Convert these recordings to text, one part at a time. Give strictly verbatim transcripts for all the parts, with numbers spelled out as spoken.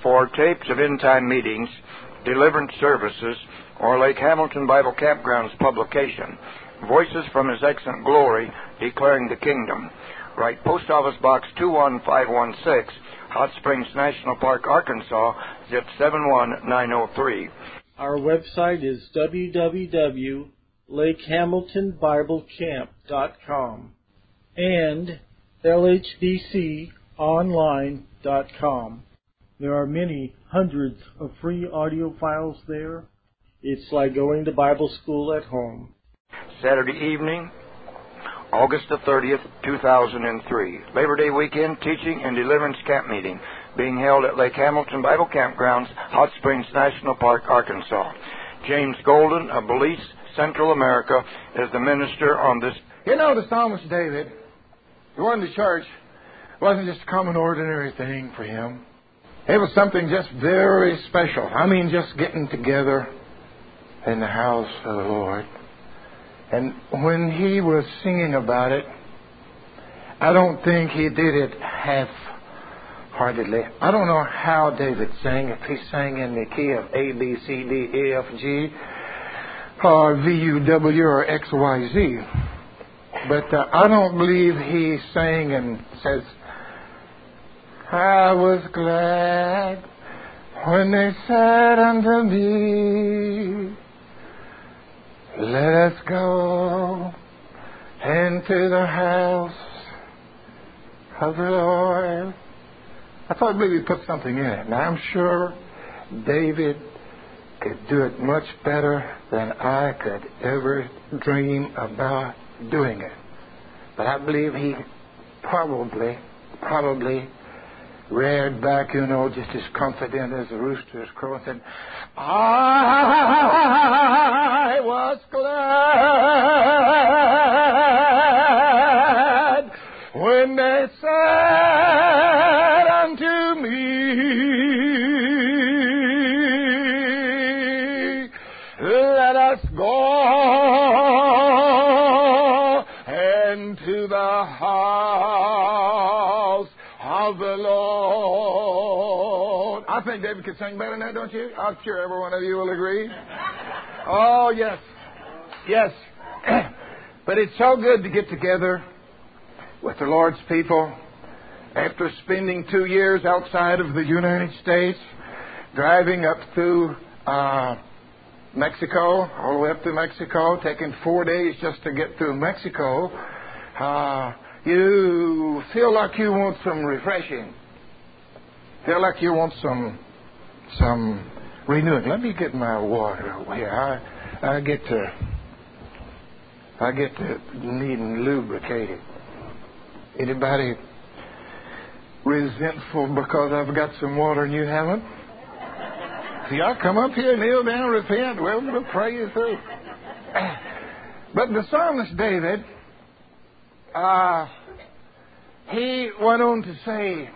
for tapes of end-time meetings, deliverance services, or Lake Hamilton Bible Campground's publication, Voices from His Excellent Glory, Declaring the Kingdom, write Post Office Box two one five one six, Hot Springs National Park, Arkansas, zip seven one nine zero three. Our website is w w w dot lake hamilton bible camp dot com and l h b c online dot com. There are many hundreds of free audio files there. It's like going to Bible school at home. Saturday evening, August the thirtieth, two thousand three. Labor Day weekend teaching and deliverance camp meeting being held at Lake Hamilton Bible Campgrounds, Hot Springs National Park, Arkansas. James Golden of Belize, Central America, is the minister on this. You know, the psalmist David, going to church wasn't just a common ordinary thing for him. It was something just very special. I mean, just getting together in the house of the Lord. And when he was singing about it, I don't think he did it half-heartedly. I don't know how David sang, if he sang in the key of A, B, C, D, E, F, G, or V, U, W, or X, Y, Z. But uh, I don't believe he sang and says, I was glad when they said unto me, let us go into the house of the Lord. I thought maybe put something in it. Now I'm sure David could do it much better than I could ever dream about doing it. But I believe he probably, probably reared back, you know, just as confident as the rooster's crow and said, I was glad when they said unto me, let us go into the house of the Lord. I think David could sing better than that, don't you? I'm sure every one of you will agree. Oh, yes. Yes. But it's so good to get together with the Lord's people after spending two years outside of the United States, driving up through uh, Mexico, all the way up to Mexico, taking four days just to get through Mexico. Uh, you feel like you want some refreshing. Feel like you want some some renewing. Let me get my water over here. I I get to I get to needing lubricated. Anybody resentful because I've got some water and you haven't? See, I come up here, kneel down, repent. Well, we'll pray you through. But the psalmist David, uh, he went on to say,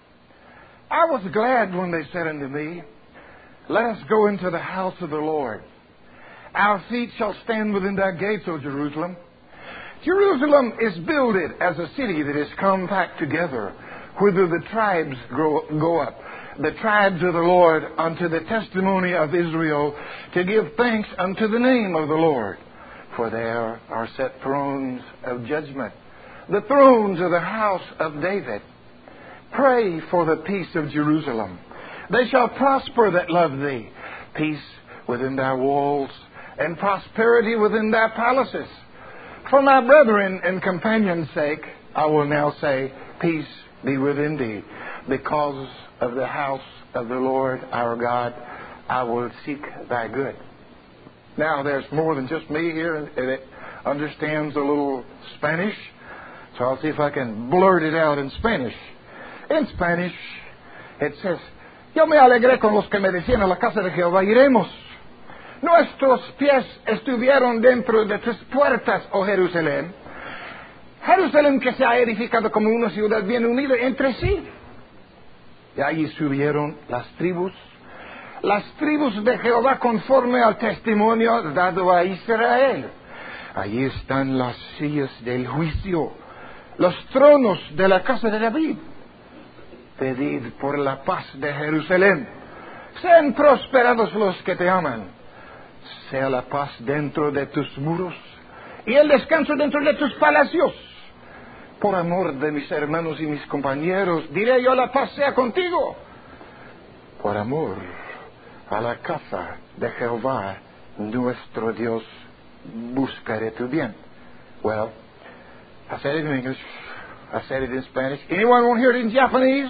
I was glad when they said unto me, let us go into the house of the Lord. Our feet shall stand within thy gates, O Jerusalem. Jerusalem is builded as a city that is compact together, whither the tribes grow, go up. The tribes of the Lord unto the testimony of Israel, to give thanks unto the name of the Lord. For there are set thrones of judgment, the thrones of the house of David. Pray for the peace of Jerusalem. They shall prosper that love thee. Peace within thy walls, and prosperity within thy palaces. For my brethren and companions' sake, I will now say, peace be within thee. Because of the house of the Lord our God, I will seek thy good. Now, there's more than just me here that understands a little Spanish, so I'll see if I can blurt it out in Spanish. In Spanish, it says, yo me alegré con los que me decían a la casa de Jehová iremos. Nuestros pies estuvieron dentro de tus puertas, oh Jerusalén. Jerusalén que se ha edificado como una ciudad bien unida entre sí. Y allí subieron las tribus, las tribus de Jehová conforme al testimonio dado a Israel. Allí están las sillas del juicio, los tronos de la casa de David. pedid por la paz de Jerusalén. Sean prosperados los que te aman. Sea la paz dentro de tus muros y el descanso dentro de tus palacios. Por amor de mis hermanos y mis compañeros, diré yo, la paz sea contigo. Por amor a la casa de Jehová, nuestro Dios, buscaré tu bien. Well, I said it in English. I said it in Spanish. Anyone want to hear it in Japanese?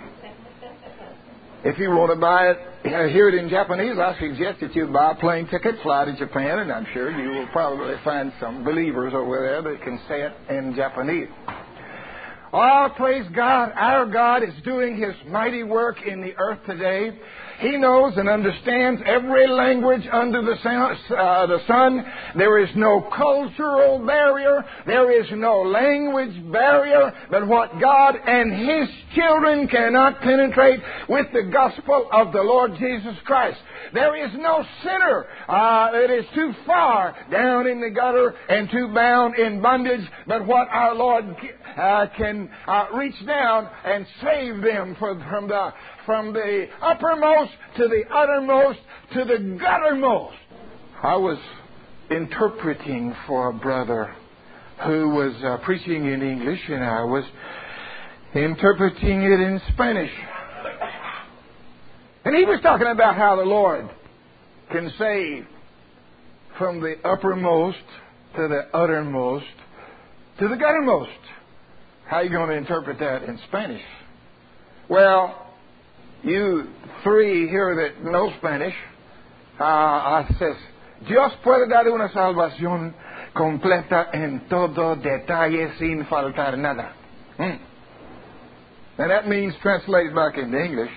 If you want to buy it, hear it in Japanese, I suggest that you buy a plane ticket, fly to Japan, and I'm sure you will probably find some believers over there that can say it in Japanese. Oh, praise God. Our God is doing His mighty work in the earth today. He knows and understands every language under the sun. Uh, the sun. There is no cultural barrier. There is no language barrier. But what God and His children cannot penetrate with the gospel of the Lord Jesus Christ. There is no sinner uh, that is too far down in the gutter and too bound in bondage. But what our Lord uh, can uh, reach down and save them from, from the from the uppermost to the uttermost to the guttermost. I was interpreting for a brother who was uh, preaching in English, and I was interpreting it in Spanish. And he was talking about how the Lord can save from the uppermost to the uttermost to the guttermost. How are you going to interpret that in Spanish? Well, you three here that know Spanish, uh, says, Dios puede dar una salvación completa en todo detalle sin faltar nada. Hmm. And that means, translated back into English,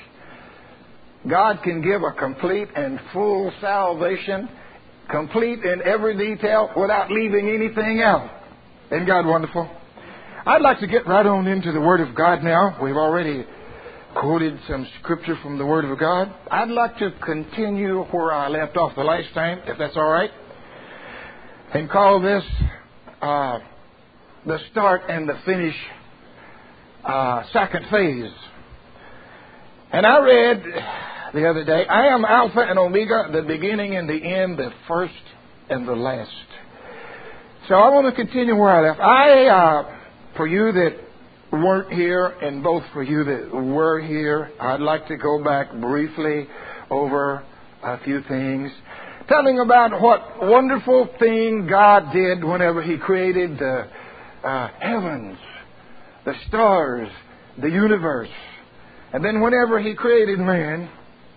God can give a complete and full salvation, complete in every detail, without leaving anything out. Isn't God wonderful? I'd like to get right on into the Word of God now. We've already quoted some scripture from the Word of God. I'd like to continue where I left off the last time, if that's all right, and call this uh, the start and the finish uh, second phase. And I read the other day, I am Alpha and Omega, the beginning and the end, the first and the last. So I want to continue where I left. I, uh, for you that weren't here, and both for you that were here, I'd like to go back briefly over a few things, telling about what wonderful thing God did whenever He created the uh, heavens, the stars, the universe, and then whenever He created man.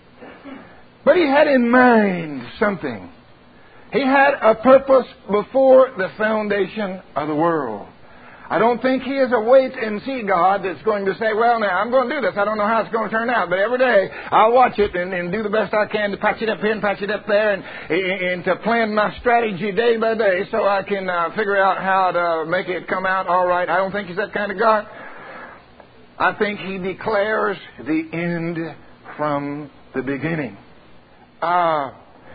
But He had in mind something. He had a purpose before the foundation of the world. I don't think He is a wait-and-see God that's going to say, well, now, I'm going to do this. I don't know how it's going to turn out. But every day, I'll watch it and, and do the best I can to patch it up here and patch it up there and, and to plan my strategy day by day so I can uh, figure out how to make it come out all right. I don't think He's that kind of God. I think He declares the end from the beginning. Uh,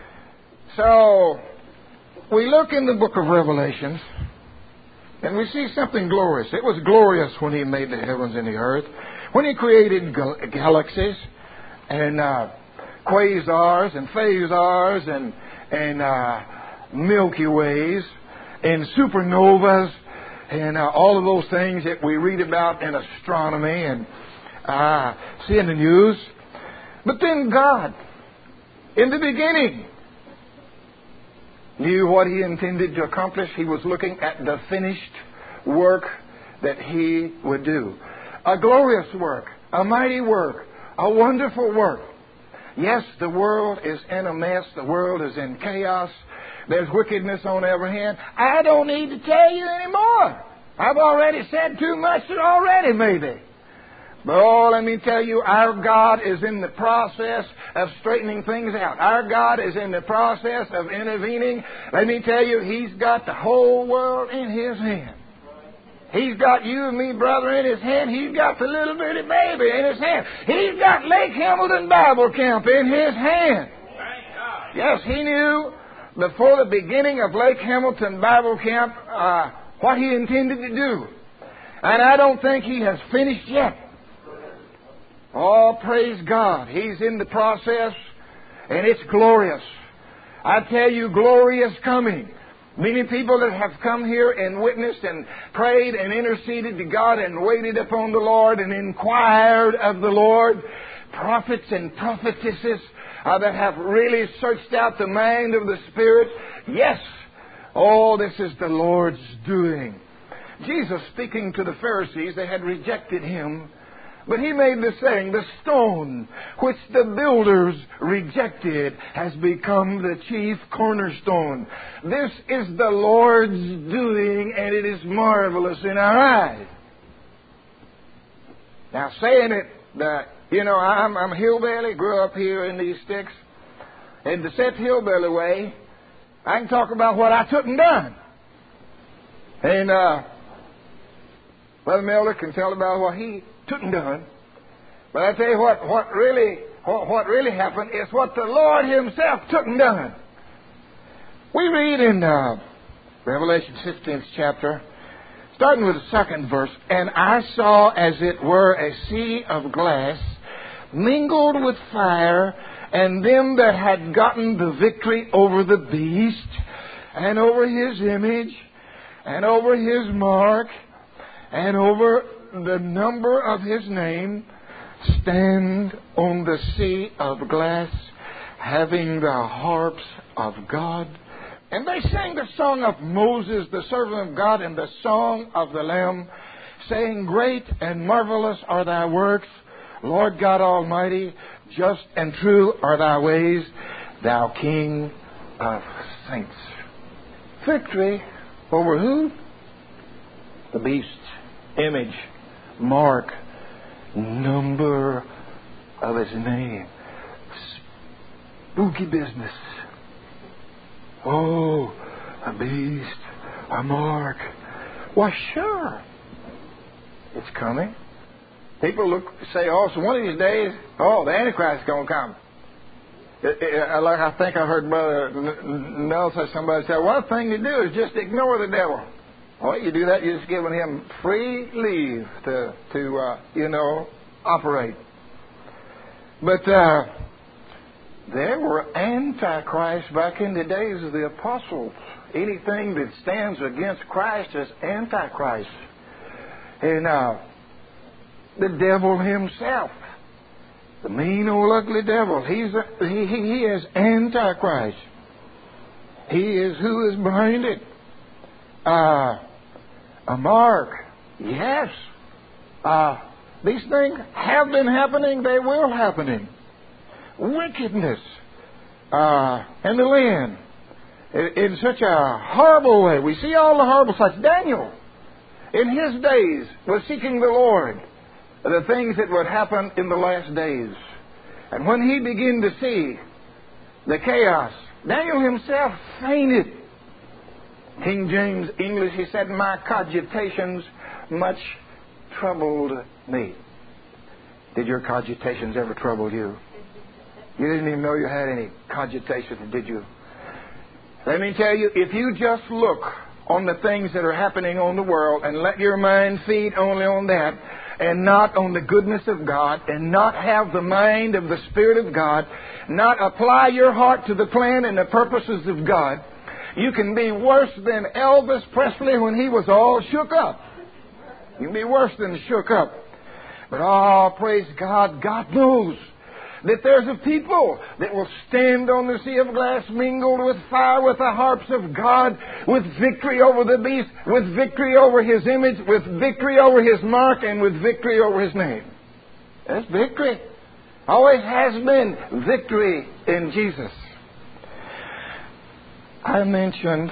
so, we look in the book of Revelations, and we see something glorious. It was glorious when He made the heavens and the earth, when He created gal- galaxies and uh, quasars and phasars and, and uh, Milky Ways and supernovas and uh, all of those things that we read about in astronomy and uh, see in the news. But then God, in the beginning, knew what He intended to accomplish. He was looking at the finished work that He would do. A glorious work, a mighty work, a wonderful work. Yes, the world is in a mess. The world is in chaos. There's wickedness on every hand. I don't need to tell you anymore. I've already said too much already, maybe. But oh, let me tell you, our God is in the process of straightening things out. Our God is in the process of intervening. Let me tell you, He's got the whole world in His hand. He's got you and me, brother, in His hand. He's got the little bitty baby in His hand. He's got Lake Hamilton Bible Camp in His hand. Yes, He knew before the beginning of Lake Hamilton Bible Camp uh, what He intended to do. And I don't think He has finished yet. Oh, praise God. He's in the process, and it's glorious. I tell you, glory is coming. Many people that have come here and witnessed and prayed and interceded to God and waited upon the Lord and inquired of the Lord. Prophets and prophetesses uh, that have really searched out the mind of the Spirit. Yes, oh, this is the Lord's doing. Jesus, speaking to the Pharisees, they had rejected Him. But He made the saying, the stone which the builders rejected has become the chief cornerstone. This is the Lord's doing, and it is marvelous in our eyes. Now, saying it, that, you know, I'm, I'm hillbilly, grew up here in these sticks. In the set hillbilly way, I can talk about what I took and done. And uh, Brother Miller can tell about what he took and done. But I tell you what, what really, what, what really happened is what the Lord Himself took and done. We read in uh, Revelation fifteenth chapter, starting with the second verse, and I saw as it were a sea of glass mingled with fire, and them that had gotten the victory over the beast, and over his image, and over his mark, and over the number of his name, stand on the sea of glass, having the harps of God. And they sang the song of Moses, the servant of God, and the song of the Lamb, saying, Great and marvelous are thy works, Lord God Almighty, just and true are thy ways, thou King of saints. Victory over who? The beast, image, mark, number of his name. Spooky business. Oh, a beast, a mark. Why, sure, it's coming. People look say, oh, so one of these days, oh, the Antichrist is going to come. It, it, like I think I heard Brother Nelson, somebody say, one thing to do is just ignore the devil. Well, you do that, you're just giving him free leave to, to uh, you know, operate. But uh, there were antichrists back in the days of the apostles. Anything that stands against Christ is antichrist. And uh, the devil himself, the mean old ugly devil, he's a, he, he, he is antichrist. He is who is behind it. Uh, a mark, yes. Uh, these things have been happening, they will happening. Wickedness uh, in the land in, in such a horrible way. We see all the horrible sights. Daniel, in his days, was seeking the Lord, the things that would happen in the last days. And when he began to see the chaos, Daniel himself fainted. King James English, he said, my cogitations much troubled me. Did your cogitations ever trouble you? You didn't even know you had any cogitations, did you? Let me tell you, if you just look on the things that are happening on the world and let your mind feed only on that and not on the goodness of God and not have the mind of the Spirit of God, not apply your heart to the plan and the purposes of God, you can be worse than Elvis Presley when he was all shook up. You can be worse than shook up. But oh, praise God, God knows that there's a people that will stand on the sea of glass mingled with fire, with the harps of God, with victory over the beast, with victory over his image, with victory over his mark, and with victory over his name. That's victory. Always has been victory in Jesus. I mentioned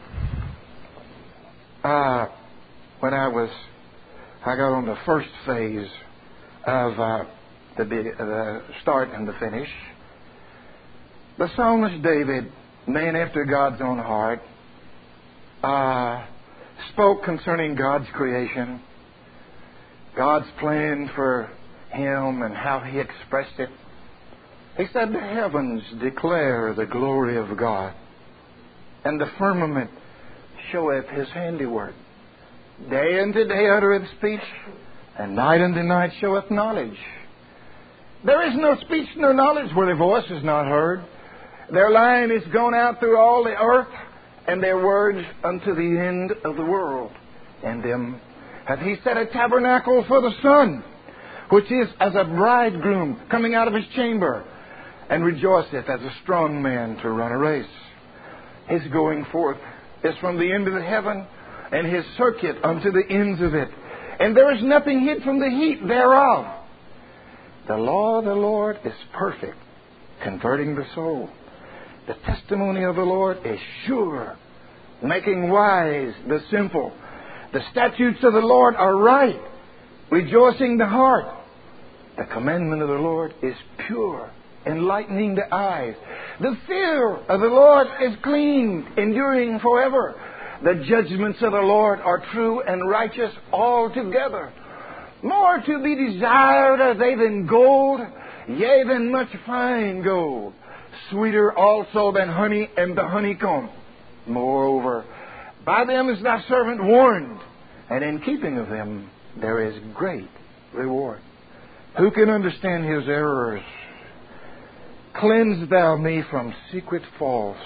uh, when I was, I got on the first phase of uh, the, the start and the finish. The psalmist David, man after God's own heart, uh, spoke concerning God's creation, God's plan for him and how he expressed it. He said, the heavens declare the glory of God, and the firmament showeth his handiwork. Day unto day uttereth speech, and night unto night showeth knowledge. There is no speech nor knowledge where their voice is not heard. Their line is gone out through all the earth, and their words unto the end of the world. And them hath he set a tabernacle for the sun, which is as a bridegroom coming out of his chamber, and rejoiceth as a strong man to run a race. His going forth is from the end of the heaven, and his circuit unto the ends of it. And there is nothing hid from the heat thereof. The law of the Lord is perfect, converting the soul. The testimony of the Lord is sure, making wise the simple. The statutes of the Lord are right, rejoicing the heart. The commandment of the Lord is pure, enlightening the eyes. The fear of the Lord is clean, enduring forever. The judgments of the Lord are true and righteous altogether. More to be desired are they than gold, yea, than much fine gold. Sweeter also than honey and the honeycomb. Moreover, by them is thy servant warned, and in keeping of them there is great reward. Who can understand his errors? Cleanse thou me from secret faults.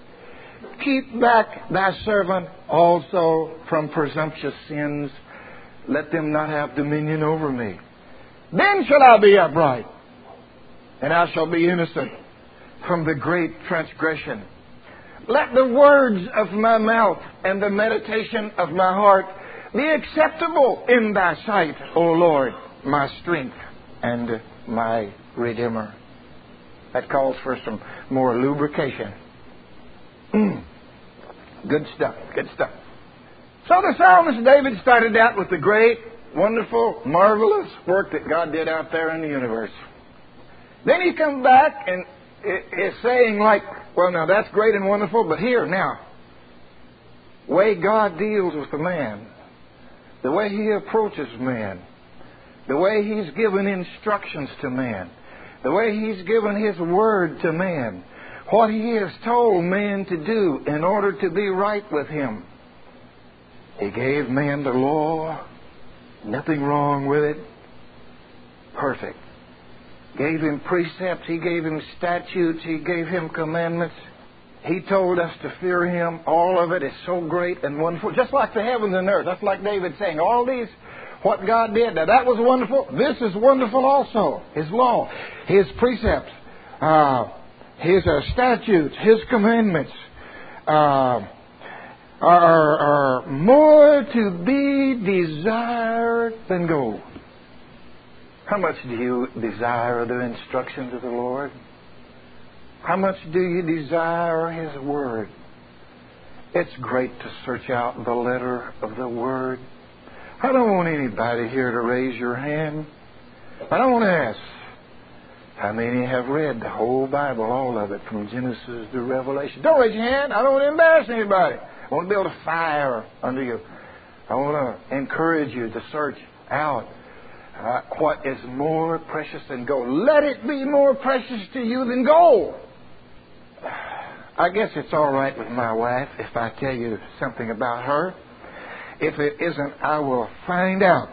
Keep back thy servant also from presumptuous sins. Let them not have dominion over me. Then shall I be upright, and I shall be innocent from the great transgression. Let the words of my mouth and the meditation of my heart be acceptable in thy sight, O Lord, my strength and my Redeemer. That calls for some more lubrication. Mm. Good stuff, good stuff. So the psalmist David started out with the great, wonderful, marvelous work that God did out there in the universe. Then he comes back and is saying like, well, now that's great and wonderful, but here, now, the way God deals with the man, the way he approaches man, the way he's given instructions to man, the way he's given his word to man, what he has told man to do in order to be right with him. He gave man the law, nothing wrong with it, perfect. Gave him precepts, he gave him statutes, he gave him commandments. He told us to fear him. All of it is so great and wonderful. Just like the heavens and earth. That's like David saying, all these, what God did, now that was wonderful. This is wonderful also. His law, his precepts, uh, his uh, statutes, his commandments uh, are, are more to be desired than gold. How much do you desire the instructions of the Lord? How much do you desire His Word? It's great to search out the letter of the Word. I don't want anybody here to raise your hand. I don't want to ask how many have read the whole Bible, all of it, from Genesis to Revelation. Don't raise your hand. I don't want to embarrass anybody. I want to build a fire under you. I want to encourage you to search out Uh, what is more precious than gold. Let it be more precious to you than gold. I guess it's all right with my wife if I tell you something about her. If it isn't, I will find out.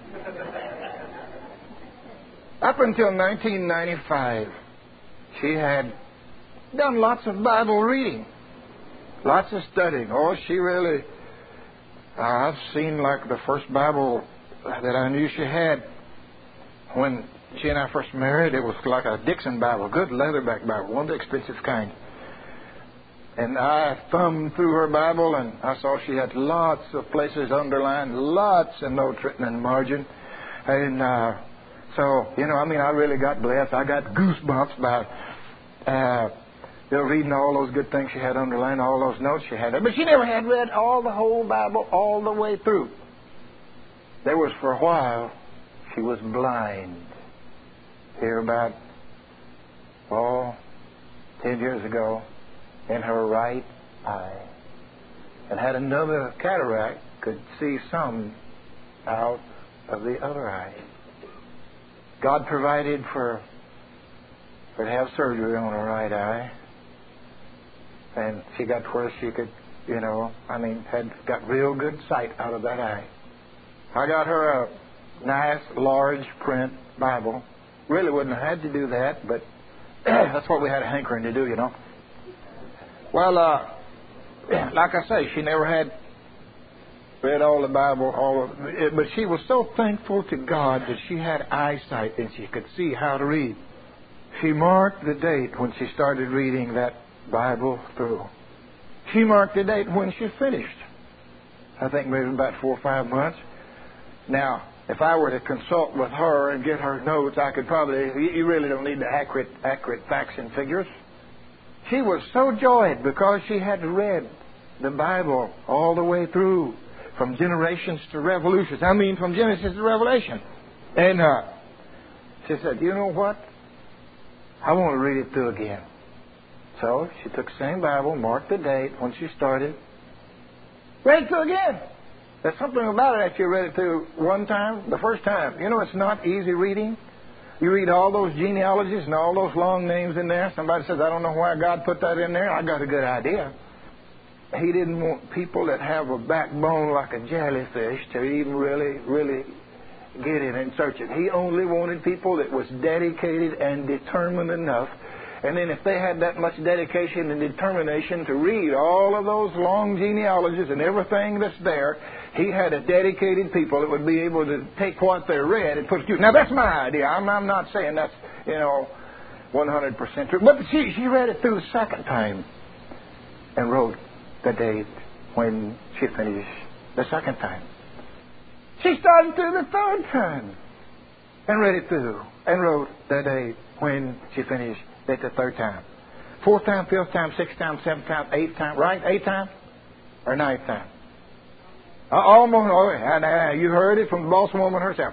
Up until nineteen ninety-five, she had done lots of Bible reading, lots of studying. Oh, she really, uh, I've seen like the first Bible that I knew she had when she and I first married. It was like a Dixon Bible, good leatherback Bible, one of the expensive kind. And I thumbed through her Bible and I saw she had lots of places underlined, lots of notes written in the margin. And uh, so, you know, I mean, I really got blessed. I got goosebumps by uh, you know, reading all those good things she had underlined, all those notes she had. But she never had read all the whole Bible all the way through. There was, for a while, she was blind. Here about, oh, ten years ago, in her right eye. And had another cataract, could see some out of the other eye. God provided for her to have surgery on her right eye. And she got to where she could, you know, I mean, had got real good sight out of that eye. I got her a nice, large print Bible, really wouldn't have had to do that, but that's what we had a hankering to do, you know. Well, uh, like I say, she never had read all the Bible, all of it, but she was so thankful to God that she had eyesight and she could see how to read. She marked the date when she started reading that Bible through. She marked the date when she finished. I think maybe about four or five months. Now, if I were to consult with her and get her notes, I could probably, you really don't need the accurate, accurate facts and figures. She was so joyed because she had read the Bible all the way through, from generations to revolutions. I mean, from Genesis to Revelation. And uh, she said, you know what? I want to read it through again. So she took the same Bible, marked the date when she started, read it through again. There's something about it after you read it through one time, the first time. You know, it's not easy reading. You read all those genealogies and all those long names in there. Somebody says, I don't know why God put that in there. I got a good idea. He didn't want people that have a backbone like a jellyfish to even really, really get in and search it. He only wanted people that was dedicated and determined enough. And then if they had that much dedication and determination to read all of those long genealogies and everything that's there, he had a dedicated people that would be able to take what they read and put it to. Now, that's my idea. I'm, I'm not saying that's, you know, one hundred percent true. But she, she read it through the second time and wrote the date when she finished the second time. She started through the third time and read it through and wrote the date when she finished it the third time. Fourth time, fifth time, sixth time, seventh time, eighth time, right? Eighth time or ninth time? Uh, almost, oh, and, uh, you heard it from the boss woman herself.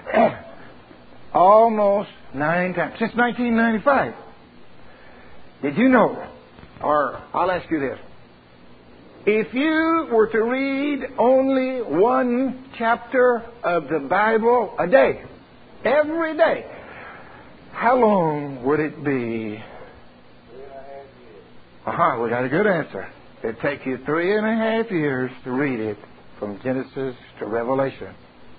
Almost nine times. Since nineteen ninety-five. Did you know, or I'll ask you this. If you were to read only one chapter of the Bible a day, every day, how long would it be? Aha, uh-huh, we got a good answer. It'd take you three and a half years to read it from Genesis to Revelation.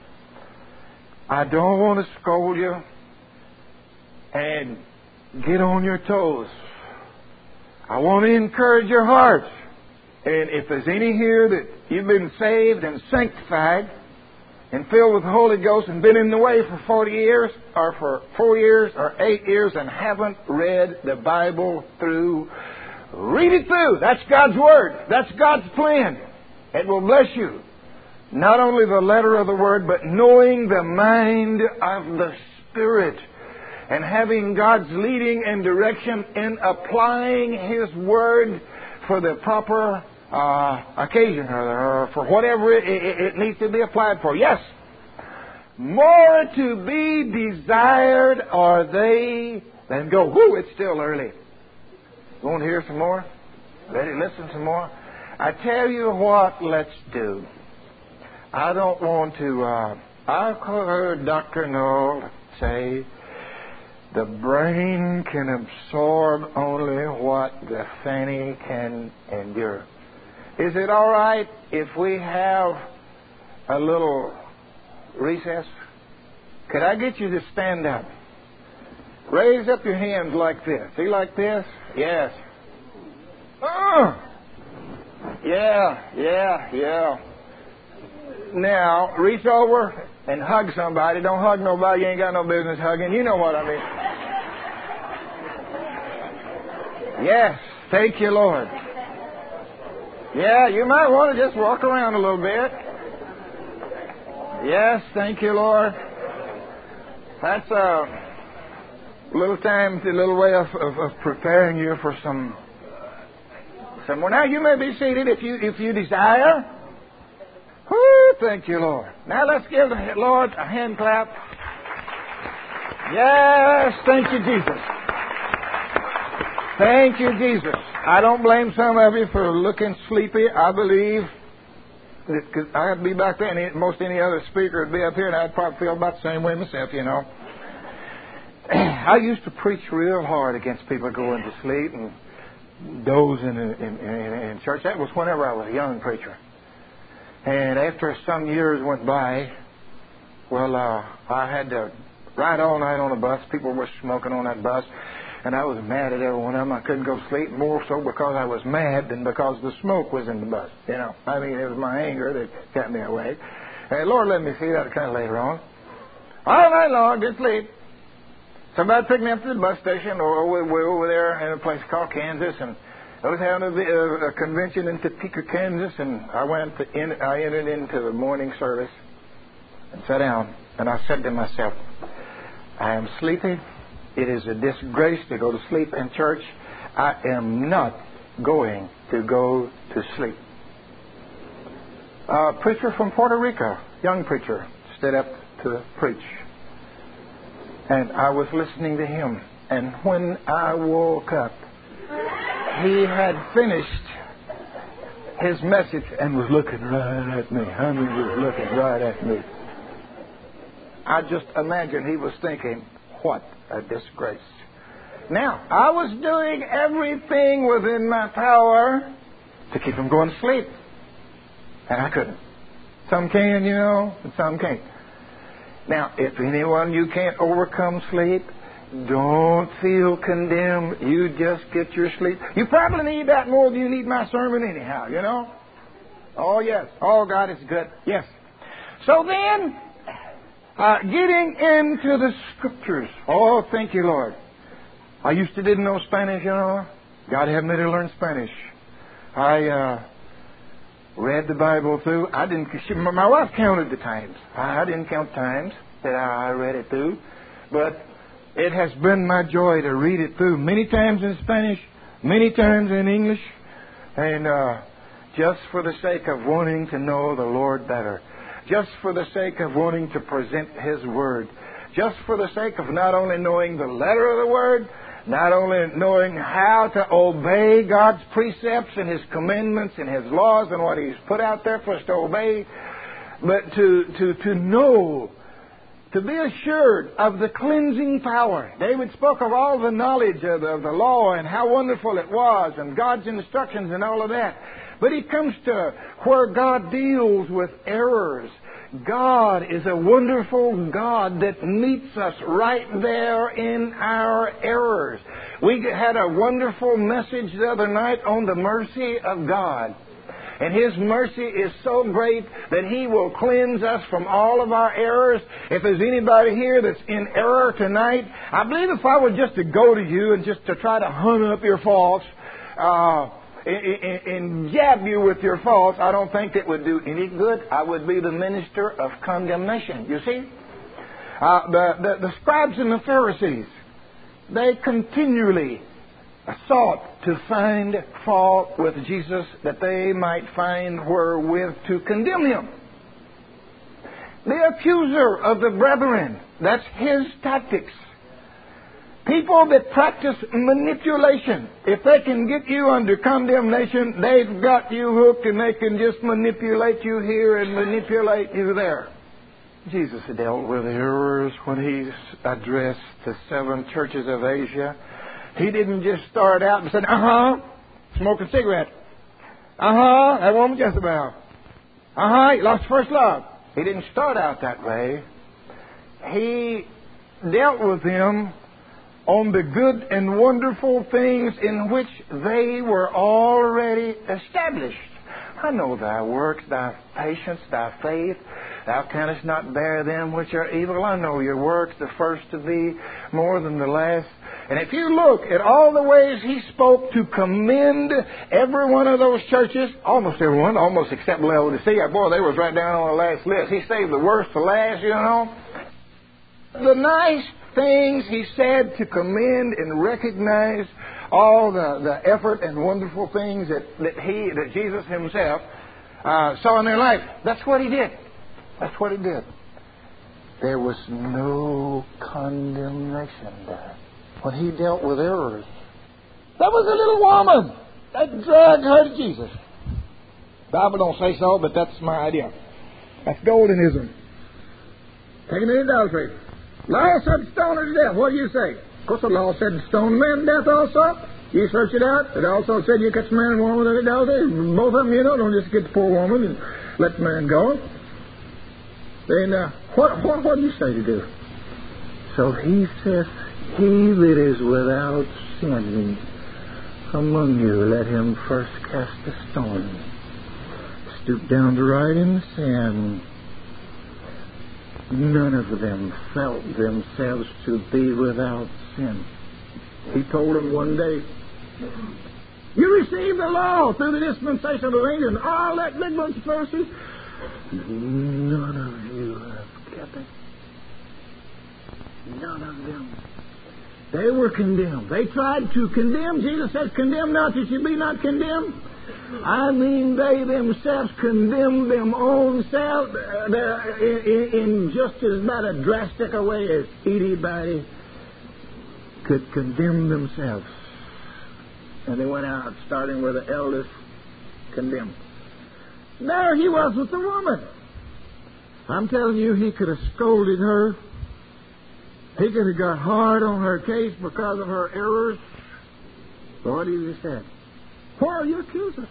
I don't want to scold you and get on your toes. I want to encourage your hearts. And if there's any here that you've been saved and sanctified and filled with the Holy Ghost and been in the way for forty years or for four years or eight years and haven't read the Bible through, read it through. That's God's Word. That's God's plan. It will bless you. Not only the letter of the Word, but knowing the mind of the Spirit and having God's leading and direction in applying His Word for the proper uh, occasion or, or for whatever it, it, it needs to be applied for. Yes, more to be desired are they than gold. Whoo, it's still early. You want to hear some more? Ready? Listen some more? I tell you what, let's do. I don't want to... Uh, I've heard Doctor Knoll say the brain can absorb only what the fanny can endure. Is it all right if we have a little recess? Could I get you to stand up? Raise up your hands like this. See, like this? Yes. Uh, yeah, yeah, yeah. Now, reach over and hug somebody. Don't hug nobody you ain't got no business hugging. You know what I mean. Yes. Thank you, Lord. Yeah, you might want to just walk around a little bit. Yes. Thank you, Lord. That's a little time, a little way of, of, of preparing you for some, some more. Now, you may be seated if you, if you desire. Woo, thank you, Lord. Now let's give the Lord a hand clap. Yes, thank you, Jesus. Thank you, Jesus. I don't blame some of you for looking sleepy. I believe that cause I'd be back there, and most any other speaker would be up here, and I'd probably feel about the same way myself, you know. I used to preach real hard against people going to sleep and dozing in, in, in, in church. That was whenever I was a young preacher. And after some years went by, well, uh, I had to ride all night on a bus. People were smoking on that bus. And I was mad at every one of them. I couldn't go to sleep, more so because I was mad than because the smoke was in the bus. You know, I mean, it was my anger that kept me awake. Hey, Lord, let me see that kind of later on. All night long, didn't sleep. Somebody picked me up to the bus station, or we were over there in a place called Kansas, and I was having a, a, a convention in Topeka, Kansas, and I went to in, I entered into the morning service and sat down, and I said to myself, I am sleepy. It is a disgrace to go to sleep in church. I am not going to go to sleep. A preacher from Puerto Rico, young preacher, stood up to preach. And I was listening to him. And when I woke up, he had finished his message and was looking right at me. I mean, he was looking right at me. I just imagine he was thinking, what a disgrace. Now, I was doing everything within my power to keep him going to sleep. And I couldn't. Some can, you know, and some can't. Now, if anyone you can't overcome sleep, don't feel condemned. You just get your sleep. You probably need that more than you need my sermon anyhow, you know. Oh, yes. Oh, God is good. Yes. So then, uh, getting into the Scriptures. Oh, thank you, Lord. I used to didn't know Spanish, you know. God helped me to learn Spanish. I uh, read the Bible through. I didn't. She, my wife counted the times. I didn't count times that I read it through, but it has been my joy to read it through many times in Spanish, many times in English, and uh, just for the sake of wanting to know the Lord better, just for the sake of wanting to present His Word, just for the sake of not only knowing the letter of the Word, not only knowing how to obey God's precepts and His commandments and His laws and what He's put out there for us to obey, but to, to, to know, to be assured of the cleansing power. David spoke of all the knowledge of the, of the law and how wonderful it was and God's instructions and all of that. But He comes to where God deals with errors. God is a wonderful God that meets us right there in our errors. We had a wonderful message the other night on the mercy of God. And His mercy is so great that He will cleanse us from all of our errors. If there's anybody here that's in error tonight, I believe if I were just to go to you and just to try to hunt up your faults, uh, and jab you with your faults, I don't think it would do any good. I would be the minister of condemnation. You see? Uh, the, the, the scribes and the Pharisees, they continually sought to find fault with Jesus that they might find wherewith to condemn Him. The accuser of the brethren, that's his tactics. People that practice manipulation, if they can get you under condemnation, they've got you hooked and they can just manipulate you here and manipulate you there. Jesus dealt with errors when He addressed the seven churches of Asia. He didn't just start out and say, uh-huh, smoking cigarette. Uh-huh, that woman Jezebel. Uh-huh, he lost first love. He didn't start out that way. He dealt with them on the good and wonderful things in which they were already established. I know thy works, thy patience, thy faith. Thou canst not bear them which are evil. I know your works, the first to be more than the last. And if you look at all the ways He spoke to commend every one of those churches, almost every one, almost except Laodicea, boy, they was right down on the last list. He saved the worst for last, you know. The nice things He said to commend and recognize all the, the effort and wonderful things that, that He, that Jesus Himself uh, saw in their life. That's what He did. That's what He did. There was no condemnation there when He dealt with errors. There was a little woman that dragged her to Jesus. The Bible don't say so, but that's my idea. That's Goldenism. Taking it into adultery. Law said stone her to death. What do you say? Of course, the law said stone men to death also. You search it out. It also said you catch a man and woman with adultery. Both of them, you know, don't just get the poor woman and let the man go. Then uh, what, what what do you say to do? So he says, he that is without sin among you, let him first cast a stone. Stoop down to write in the sand. None of them felt themselves to be without sin. He told them one day, you received the law through the dispensation of the angels, all that big bunch of Pharisees. None of you have kept it. None of them. They were condemned. They tried to condemn. Jesus said, condemn not that you be not condemned. I mean, they themselves condemned them own selves uh, in, in just as about a drastic a way as anybody could condemn themselves. And they went out, starting with the eldest condemned. There he was with the woman. I'm telling you, he could have scolded her. He could have got hard on her case because of her errors. But what did he say? Why are you accusers?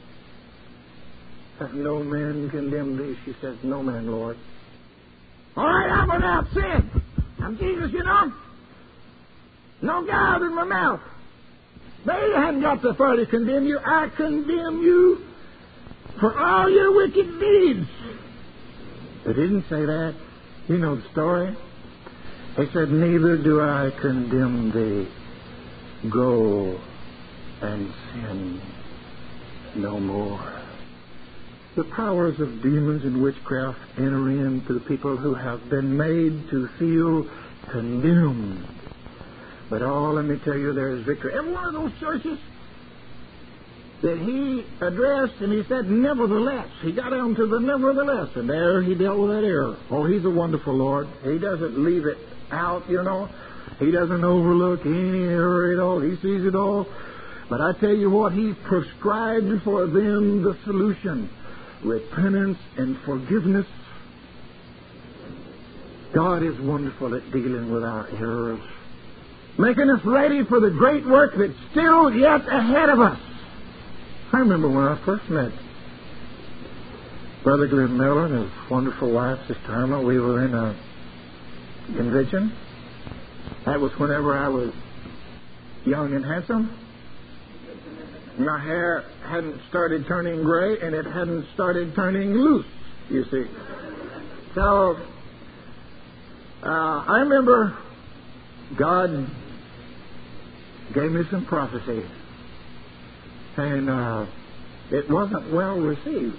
Hath no man condemned thee? She says, no man, Lord. All right, I'm without sin. I'm Jesus, you know. No God in my mouth. They hadn't got the authority to condemn you. I condemn you for all your wicked deeds. They didn't say that. You know the story. They said, neither do I condemn thee. Go and sin no more. The powers of demons and witchcraft enter into the people who have been made to feel condemned. But oh, let me tell you, there is victory. Every one of those churches that he addressed, and he said, nevertheless. He got down to the nevertheless, and there he dealt with that error. Oh, he's a wonderful Lord. He doesn't leave it out, you know. He doesn't overlook any error at all. He sees it all. But I tell you what, he prescribed for them the solution. Repentance and forgiveness. God is wonderful at dealing with our errors, making us ready for the great work that's still yet ahead of us. I remember when I first met Brother Glenn Miller and his wonderful wife, Sister Irma. We were in a convention. That was whenever I was young and handsome. My hair hadn't started turning gray, and it hadn't started turning loose, you see. So, uh, I remember God gave me some prophecy, and uh, it wasn't well received.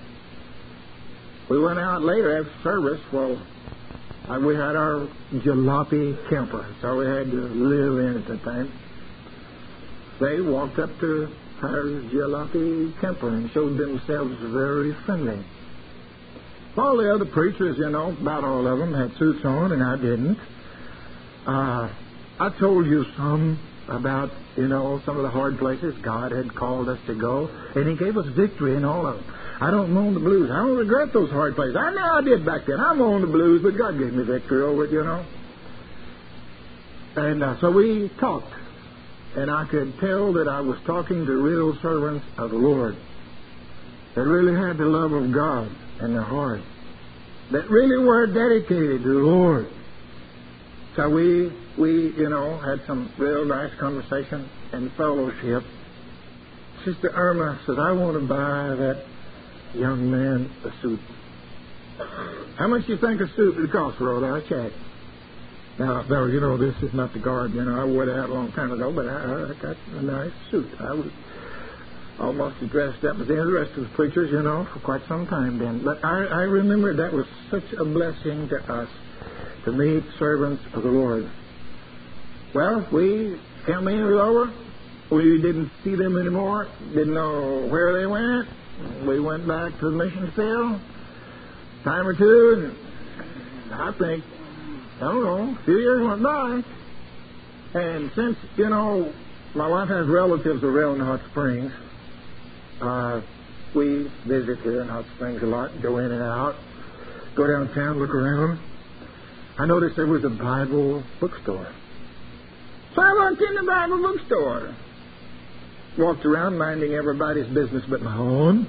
We went out later after service. Well, uh, we had our jalopy camper, so we had to live in at the time. They walked up to our jalopy camper and showed themselves very friendly. All the other preachers, you know, about all of them had suits on, and I didn't. Uh, I told you some about, you know, some of the hard places God had called us to go, and He gave us victory in all of them. I don't moan the blues. I don't regret those hard places. I know I did back then. I moaned the blues, but God gave me victory over it, you know. And uh, so we talked. And I could tell that I was talking to real servants of the Lord that really had the love of God in their heart, that really were dedicated to the Lord. So we, we, you know, had some real nice conversation and fellowship. Sister Irma said, I want to buy that young man a suit. How much do you think a suit would cost, Rhoda? I checked. Now, though, you know, this is not the garb, you know, I wore that a long time ago, but I, I got a nice suit. I was almost dressed up as the rest of the preachers, you know, for quite some time then. But I, I remember that was such a blessing to us to meet servants of the Lord. Well, we, campaign was over. We didn't see them anymore, didn't know where they went. We went back to the mission field, time or two, and I think, I don't know, a few years went by. And since, you know, my wife has relatives around Hot Springs, uh, we visit here in Hot Springs a lot, go in and out, go downtown, look around. I noticed there was a Bible bookstore. So I walked in the Bible bookstore. Walked around minding everybody's business but my own.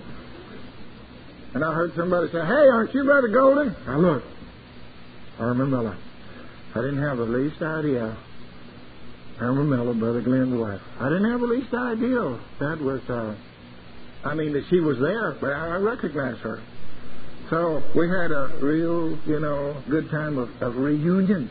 And I heard somebody say, hey, aren't you Brother Golden? I looked. Irma Miller. I didn't have the least idea. Amber Miller, Brother Glenn's wife. I didn't have the least idea that was, uh, I mean, that she was there, but I recognized her. So we had a real, you know, good time of, of reunion.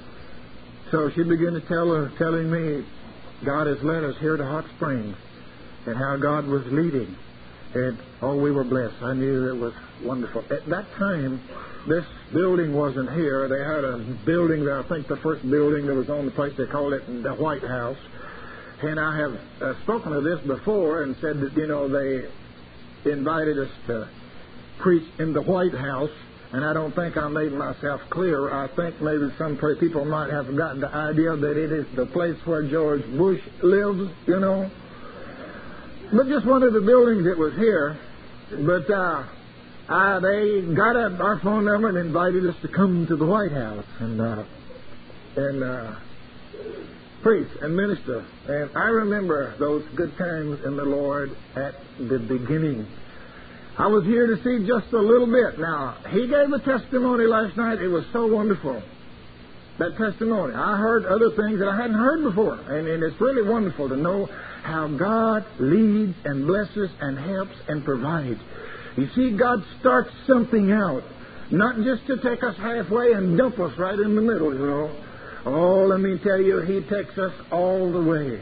So she began to tell her, telling me, God has led us here to Hot Springs, and how God was leading. And, oh, we were blessed. I knew it was wonderful. At that time, this building wasn't here. They had a building there, I think the first building that was on the place, they called it the White House. And I have uh, spoken of this before and said that, you know, they invited us to preach in the White House. And I don't think I made myself clear. I think maybe some people might have gotten the idea that it is the place where George Bush lives, you know. But just one of the buildings that was here. But uh, uh, they got our phone number and invited us to come to the White House and uh, and uh, preach and minister. And I remember those good times in the Lord at the beginning. I was here to see just a little bit. Now, he gave a testimony last night. It was so wonderful, that testimony. I heard other things that I hadn't heard before. And, and it's really wonderful to know how God leads and blesses and helps and provides. You see, God starts something out, not just to take us halfway and dump us right in the middle, you know. Oh, let me tell you, He takes us all the way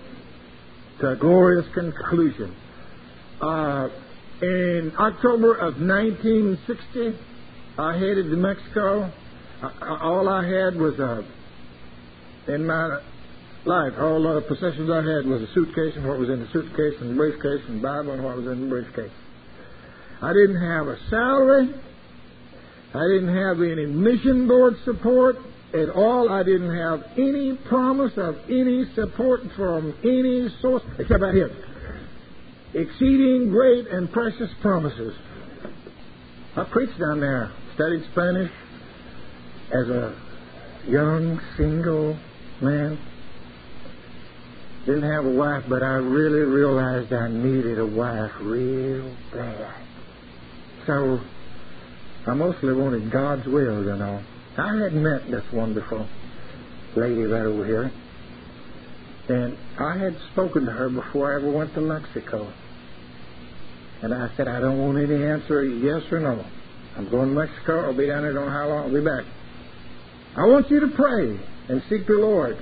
to a glorious conclusion. Uh... In October of nineteen sixty, I headed to Mexico. I, all I had was, uh, in my life, all the possessions I had was a suitcase and what was in the suitcase and the briefcase and Bible and what was in the briefcase. I didn't have a salary. I didn't have any mission board support at all. I didn't have any promise of any support from any source except out here. Exceeding great and precious promises. I preached down there, studied Spanish as a young single man. Didn't have a wife, but I really realized I needed a wife real bad. So I mostly wanted God's will, you know. I had met this wonderful lady right over here, and I had spoken to her before I ever went to Mexico. And I said, I don't want any answer, yes or no. I'm going to Mexico. I'll be down there. I don't know how long. I'll be back. I want you to pray and seek the Lord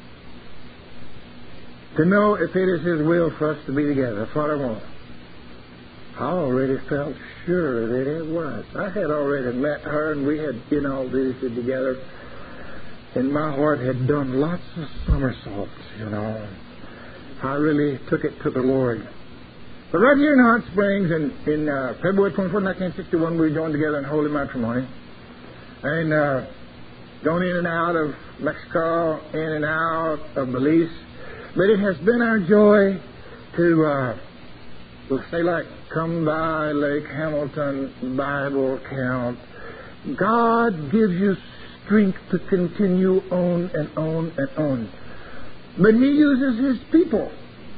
to know if it is His will for us to be together. That's what I want. I already felt sure that it was. I had already met her, and we had, you know, visited together. And my heart had done lots of somersaults, you know. I really took it to the Lord. But right here in Hot Springs, in, in uh, February twenty-fourth, nineteen sixty-one, we joined together in holy matrimony. And uh, going in and out of Mexico, in and out of Belize. But it has been our joy to, uh, we'll say like, come by Lake Hamilton Bible Camp. God gives you strength to continue on and on and on. But He uses His people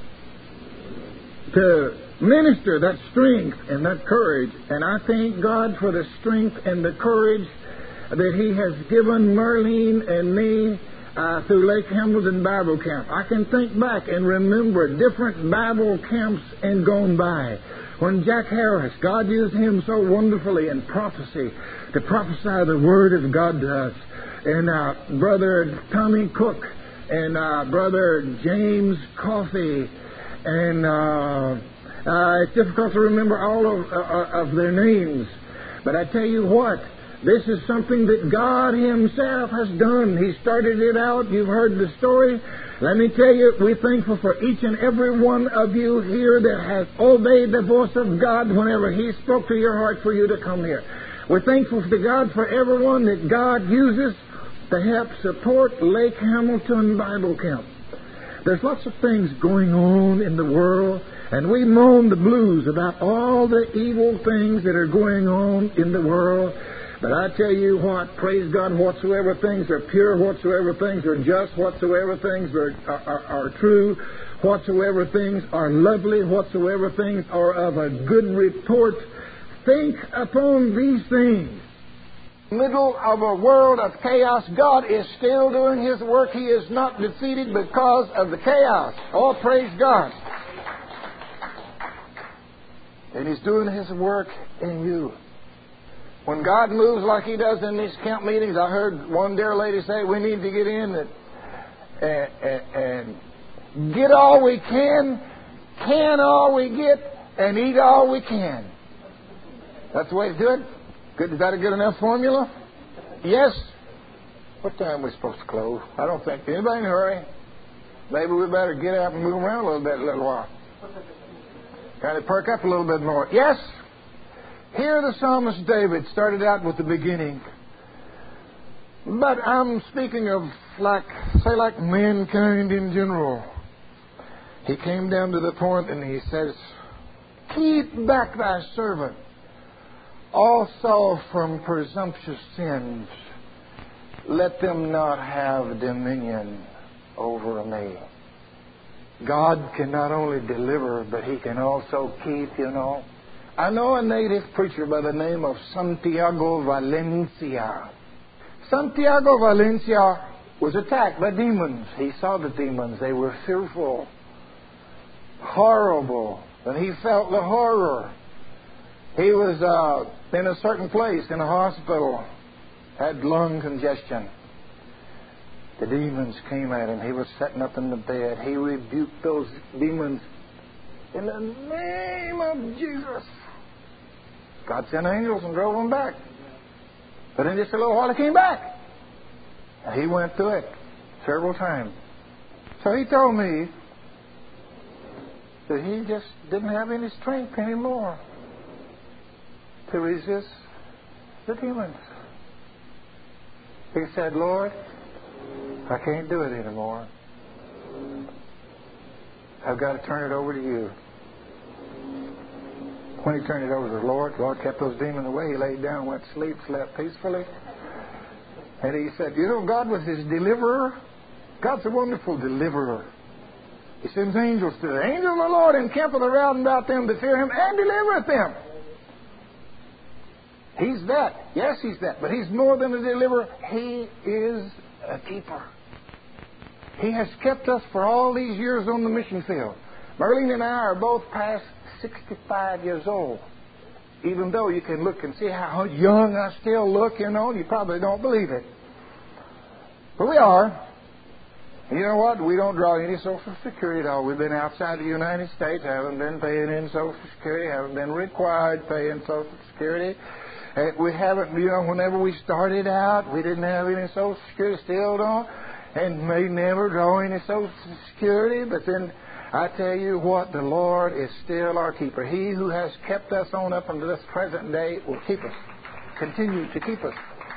to minister that strength and that courage. And I thank God for the strength and the courage that He has given Marlene and me uh, through Lake Hamilton Bible Camp. I can think back and remember different Bible camps and gone by. When Jack Harris, God used him so wonderfully in prophecy, to prophesy the Word of God to us. And uh, Brother Tommy Cook and uh, Brother James Coffey. And uh, uh, it's difficult to remember all of, uh, of their names. But I tell you what, this is something that God Himself has done. He started it out. You've heard the story. Let me tell you, we're thankful for each and every one of you here that has obeyed the voice of God whenever He spoke to your heart for you to come here. We're thankful to God for everyone that God uses to help support Lake Hamilton Bible Camp. There's lots of things going on in the world, and we moan the blues about all the evil things that are going on in the world. But I tell you what, praise God, whatsoever things are pure, whatsoever things are just, whatsoever things are, are, are, are true, whatsoever things are lovely, whatsoever things are of a good report, think upon these things. middle of a world of chaos, God is still doing His work. He is not defeated because of the chaos. Oh, praise God. And He's doing His work in you. When God moves like He does in these camp meetings, I heard one dear lady say, we need to get in and, and, and get all we can, can all we get, and eat all we can. That's the way to do it. Good. Is that a good enough formula? Yes. What time are we supposed to close? I don't think. Anybody in a hurry? Maybe we better get up and move around a little bit, a little while. Kind of perk up a little bit more. Yes. Here the psalmist David started out with the beginning. But I'm speaking of, like, say, like mankind in general. He came down to the point and he says, keep back thy servant also from presumptuous sins. Let them not have dominion over me. God can not only deliver, but He can also keep, you know. I know a native preacher by the name of Santiago Valencia. Santiago Valencia was attacked by demons. He saw the demons. They were fearful, horrible, and he felt the horror. He was uh, in a certain place, in a hospital, had lung congestion. The demons came at him. He was sitting up in the bed. He rebuked those demons in the name of Jesus. God sent angels and drove them back. But in just a little while, he came back. And he went through it several times. So he told me that he just didn't have any strength anymore to resist the demons. He said, Lord, I can't do it anymore. I've got to turn it over to you. When he turned it over to the Lord, the Lord kept those demons away. He laid down, went to sleep, slept peacefully. And he said, you know, God was his deliverer. God's a wonderful deliverer. He sends angels to the angel of the Lord encampeth around about them that fear him and delivereth them. He's that. Yes, he's that. But he's more than a deliverer. He is a keeper. He has kept us for all these years on the mission field. Merlene and I are both past sixty-five years old. Even though you can look and see how young I still look, you know, you probably don't believe it. But we are. You know what? We don't draw any Social Security at all. We've been outside the United States, haven't been paying in Social Security, haven't been required to pay in Social Security. And we haven't, you know, whenever we started out, we didn't have any Social Security, still don't, and may never draw any Social Security. But then I tell you what, the Lord is still our keeper. He who has kept us on up unto this present day will keep us, continue to keep us.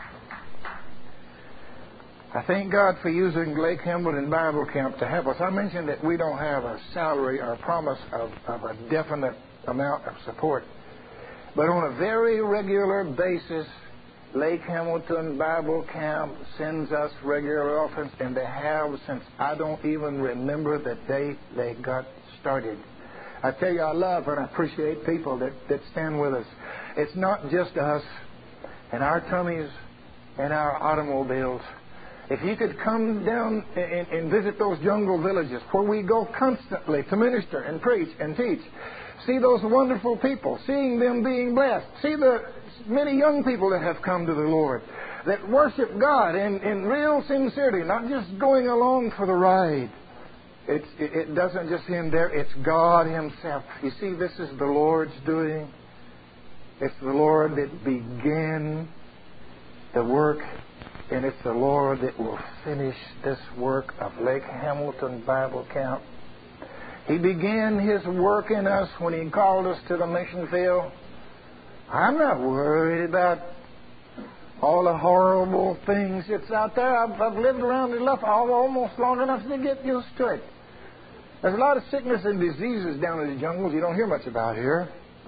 I thank God for using Lake Hamilton Bible Camp to help us. I mentioned that we don't have a salary or a promise of, of a definite amount of support. But on a very regular basis, Lake Hamilton Bible Camp sends us regular offerings, and they have since I don't even remember the day they got started. I tell you, I love and I appreciate people that, that stand with us. It's not just us and our tummies and our automobiles. If you could come down and, and visit those jungle villages where we go constantly to minister and preach and teach, see those wonderful people, seeing them being blessed, see the many young people that have come to the Lord, that worship God in, in real sincerity, not just going along for the ride. It's, it, it doesn't just end there. It's God Himself. You see, this is the Lord's doing. It's the Lord that began the work, and it's the Lord that will finish this work of Lake Hamilton Bible Camp. He began His work in us when He called us to the mission field. I'm not worried about all the horrible things that's out there. I've, I've lived around it enough, almost long enough to get used to it. There's a lot of sickness and diseases down in the jungles you don't hear much about here.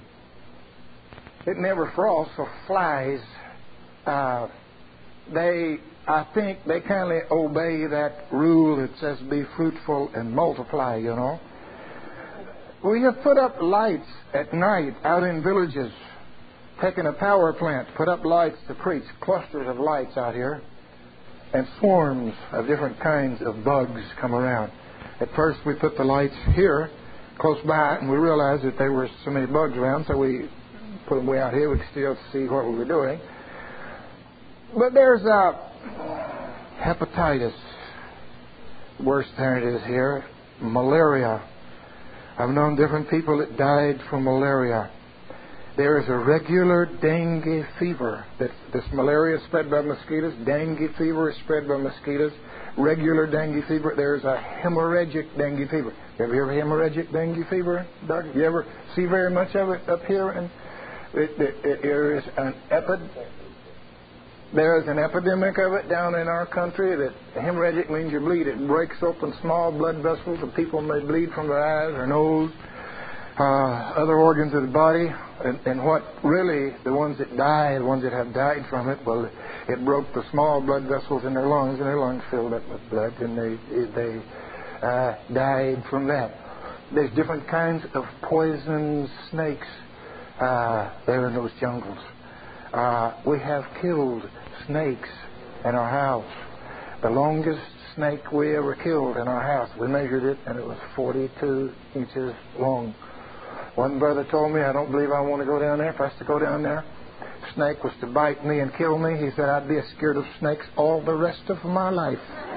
It never frosts or flies. Uh, they, I think, they kind of obey that rule that says be fruitful and multiply, you know. We have put up lights at night out in villages taken a power plant, put up lights to preach, clusters of lights out here, and swarms of different kinds of bugs come around. At first we put the lights here, close by, and we realized that there were so many bugs around, so we put them way out here. We could still see what we were doing. But there's uh, hepatitis, worse than it is here, malaria. I've known different people that died from malaria. There is a regular dengue fever. That this malaria is spread by mosquitoes. Dengue fever is spread by mosquitoes. Regular dengue fever. There's a hemorrhagic dengue fever. You ever hear of hemorrhagic dengue fever, Doug? You ever see very much of it up here? And it, it, it, there is an epid. There is an epidemic of it down in our country. That hemorrhagic means you bleed. It breaks open small blood vessels, and people may bleed from their eyes or nose, uh, other organs of the body. And, and what really, the ones that die, the ones that have died from it, well, it broke the small blood vessels in their lungs, and their lungs filled up with blood, and they they uh, died from that. There's different kinds of poison snakes uh, there in those jungles. Uh, we have killed snakes in our house. The longest snake we ever killed in our house, we measured it, and it was forty-two inches long. One brother told me, I don't believe I want to go down there. If I was to go down there, snake was to bite me and kill me, he said, I'd be scared of snakes all the rest of my life.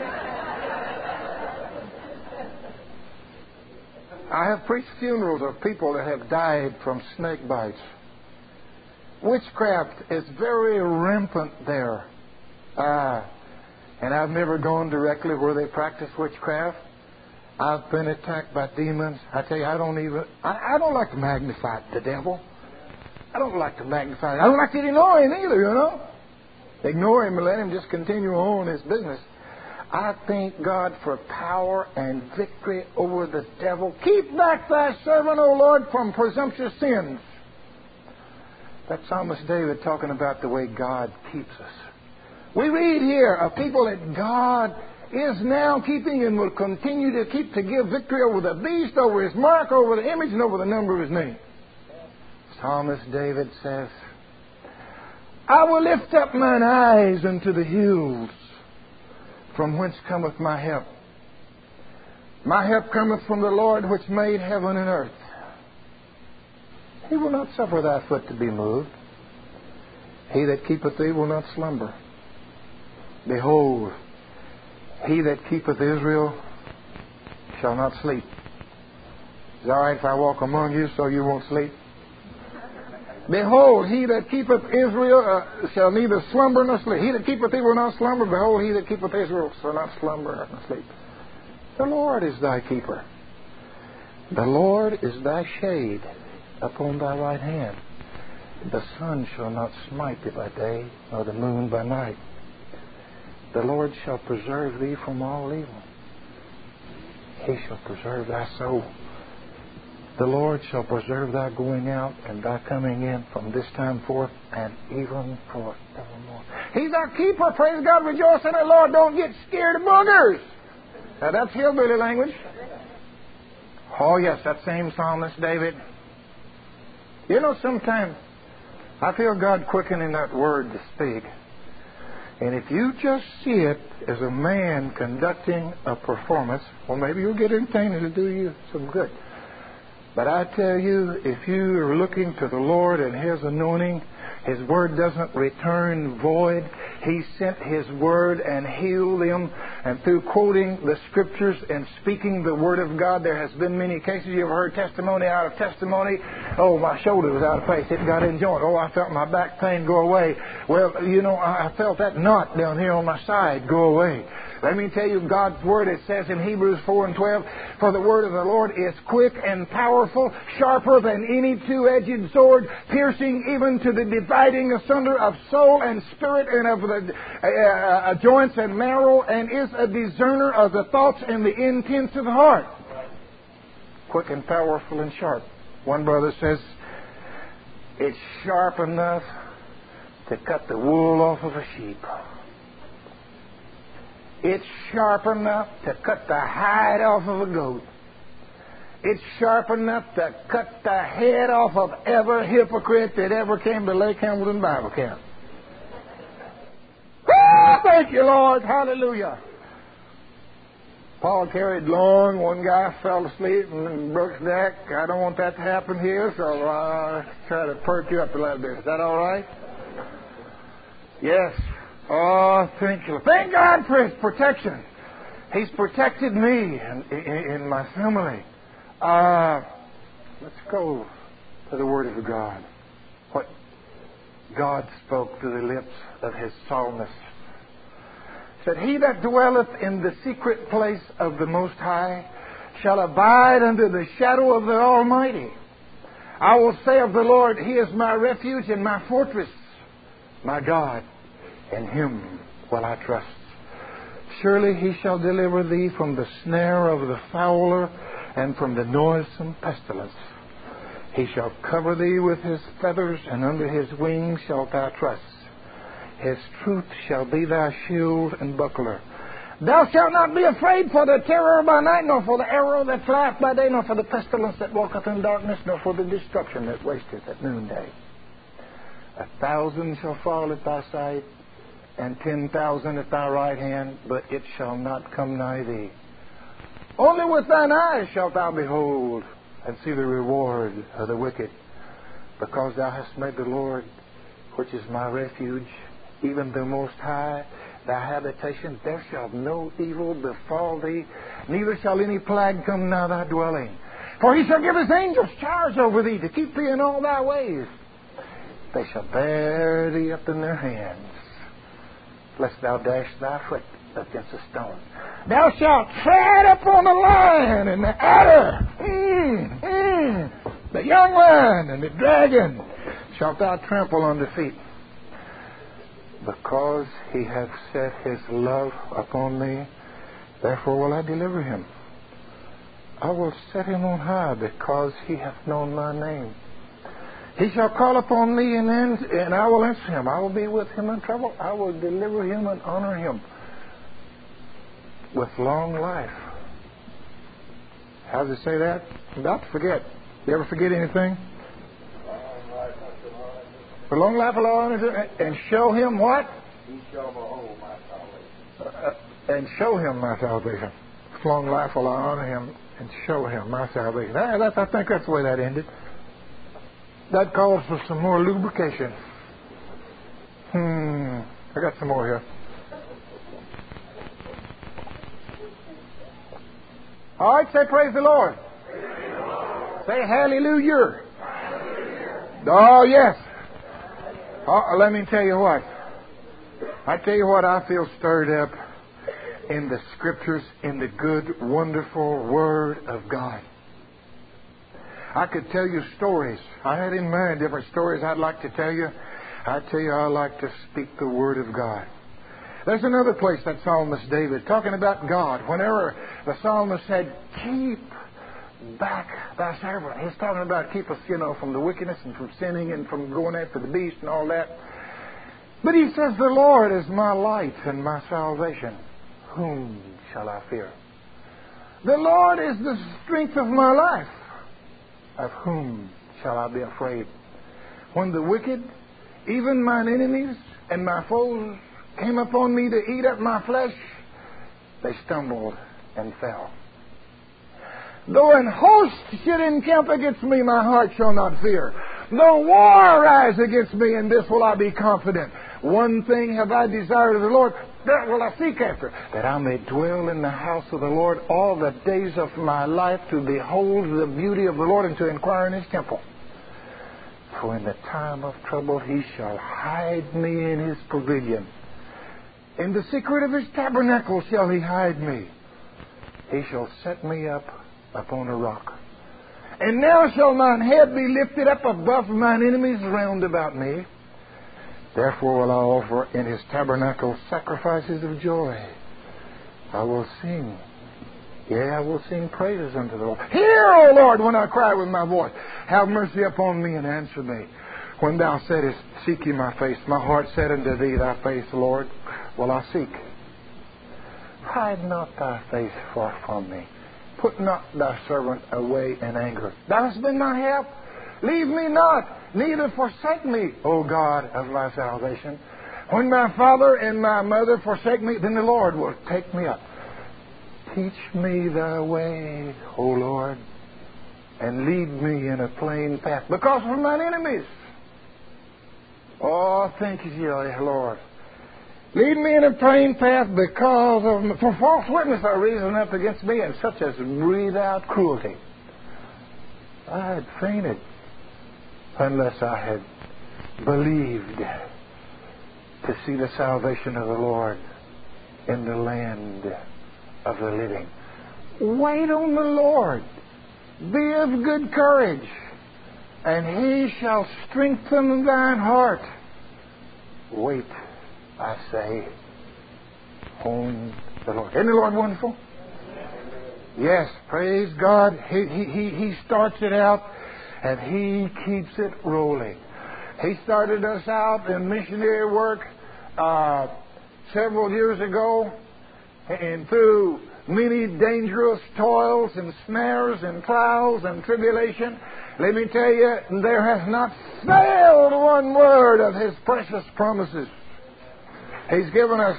I have preached funerals of people that have died from snake bites. Witchcraft is very rampant there. Uh, and I've never gone directly where they practice witchcraft. I've been attacked by demons. I tell you, I don't even, I, I don't like to magnify the devil. I don't like to magnify it. I don't like to ignore him either, you know. Ignore him and let him just continue on his business. I thank God for power and victory over the devil. Keep back thy servant, O Lord, from presumptuous sins. That psalmist David talking about the way God keeps us. We read here of people that God is now keeping and will continue to keep to give victory over the beast, over his mark, over the image, and over the number of his name. Psalmist David says, I will lift up mine eyes unto the hills, from whence cometh my help. My help cometh from the Lord which made heaven and earth. He will not suffer thy foot to be moved. He that keepeth thee will not slumber. Behold, he that keepeth Israel shall not sleep. Is it all right if I walk among you so you won't sleep? Behold, he that keepeth Israel uh, shall neither slumber nor sleep. He that keepeth thee will not slumber. Behold, he that keepeth Israel shall not slumber nor sleep. The Lord is thy keeper. The Lord is thy shade upon thy right hand. The sun shall not smite thee by day, nor the moon by night. The Lord shall preserve thee from all evil. He shall preserve thy soul. The Lord shall preserve thy going out and thy coming in from this time forth and even forevermore. He's our keeper. Praise God. Rejoice in the Lord. Don't get scared of boogers. Now that's hillbilly language. Oh yes, that same psalmist David. You know, sometimes I feel God quickening that word to speak. And if you just see it as a man conducting a performance, well, maybe you'll get entertained and it'll do you some good. But I tell you, if you are looking to the Lord and His anointing, His word doesn't return void. He sent His word and healed them. And through quoting the Scriptures and speaking the word of God, there has been many cases. You ever heard testimony out of testimony? Oh, my shoulder was out of place. It got in joint. Oh, I felt my back pain go away. Well, you know, I felt that knot down here on my side go away. Let me tell you, God's Word, it says in Hebrews four and twelve, for the Word of the Lord is quick and powerful, sharper than any two-edged sword, piercing even to the dividing asunder of soul and spirit and of the uh, uh, joints and marrow, and is a discerner of the thoughts and the intents of the heart. Quick and powerful and sharp. One brother says, it's sharp enough to cut the wool off of a sheep. It's sharp enough to cut the hide off of a goat. It's sharp enough to cut the head off of every hypocrite that ever came to Lake Hamilton Bible Camp. Oh, thank you, Lord. Hallelujah. Paul carried long. One guy fell asleep and broke his neck. I don't want that to happen here, so I'll try to perk you up a little bit. Is that all right? Yes. Oh, thank you. Thank God for His protection. He's protected me and in, in my family. Uh, let's go to the Word of God. What God spoke to the lips of His psalmist. Said, He that dwelleth in the secret place of the Most High shall abide under the shadow of the Almighty. I will say of the Lord, He is my refuge and my fortress, my God, in Him will I trust. Surely He shall deliver thee from the snare of the fowler and from the noisome pestilence. He shall cover thee with His feathers, and under His wings shalt thou trust. His truth shall be thy shield and buckler. Thou shalt not be afraid for the terror by night, nor for the arrow that flieth by day, nor for the pestilence that walketh in darkness, nor for the destruction that wasteth at noonday. A thousand shall fall at thy side, and ten thousand at thy right hand, but it shall not come nigh thee. Only with thine eyes shalt thou behold, and see the reward of the wicked. Because thou hast made the Lord, which is my refuge, even the Most High, thy habitation, there shall no evil befall thee, neither shall any plague come nigh thy dwelling. For He shall give His angels charge over thee, to keep thee in all thy ways. They shall bear thee up in their hands, lest thou dash thy foot against a stone. Thou shalt tread upon the lion and the adder, mm, mm, the young lion and the dragon shalt thou trample under feet. Because He hath set His love upon me, therefore will I deliver him. I will set him on high, because he hath known my name. He shall call upon me, and, and I will answer him. I will be with him in trouble. I will deliver him and honor him with long life. How does it say that? I'm about to forget. You ever forget anything? For long life will I honor him, and show him what? He shall behold my salvation. Uh, and show him my salvation. For long life will I honor him, and show him my salvation. That, that's, I think that's the way that ended. That calls for some more lubrication. Hmm. I got some more here. All right, say praise the Lord. Praise the Lord. Say hallelujah. Hallelujah. Oh, yes. Oh, let me tell you what. I tell you what, I feel stirred up in the Scriptures, in the good, wonderful Word of God. I could tell you stories. I had in mind different stories I'd like to tell you. I tell you, I like to speak the Word of God. There's another place that psalmist David, talking about God, whenever the psalmist said, keep back thy servant. He's talking about keep us, you know, from the wickedness and from sinning and from going after the beast and all that. But he says, the Lord is my light and my salvation. Whom shall I fear? The Lord is the strength of my life. Of whom shall I be afraid? When the wicked, even mine enemies and my foes, came upon me to eat up my flesh, they stumbled and fell. Though an host should encamp against me, my heart shall not fear. Though war rise against me, in this will I be confident. One thing have I desired of the Lord, that will I seek after, that I may dwell in the house of the Lord all the days of my life, to behold the beauty of the Lord and to inquire in His temple. For in the time of trouble He shall hide me in His pavilion. In the secret of His tabernacle shall He hide me. He shall set me up upon a rock. And now shall mine head be lifted up above mine enemies round about me. Therefore will I offer in His tabernacle sacrifices of joy. I will sing. Yea, I will sing praises unto the Lord. Hear, O Lord, when I cry with my voice. Have mercy upon me and answer me. When thou saidest, seek ye my face, my heart said unto thee, thy face, Lord, will I seek. Hide not thy face far from me. put not thy servant away in anger. Thou hast been my help. Leave me not, neither forsake me, O God of my salvation. When my father and my mother forsake me, then the Lord will take me up. Teach me thy way, O Lord, and lead me in a plain path because of mine enemies. Oh, thank you, Lord. Lead me in a plain path because of, for false witness are risen up against me, and such as breathe out cruelty. I had fainted unless I had believed to see the salvation of the Lord in the land of the living. Wait on the Lord. Be of good courage, and He shall strengthen thine heart. Wait, I say, on the Lord. Isn't the Lord wonderful? Yes, praise God. He, he, he, he starts it out, and He keeps it rolling. He started us out in missionary work uh, several years ago, and through many dangerous toils and snares and trials and tribulation, let me tell you, there has not failed one word of His precious promises. He's given us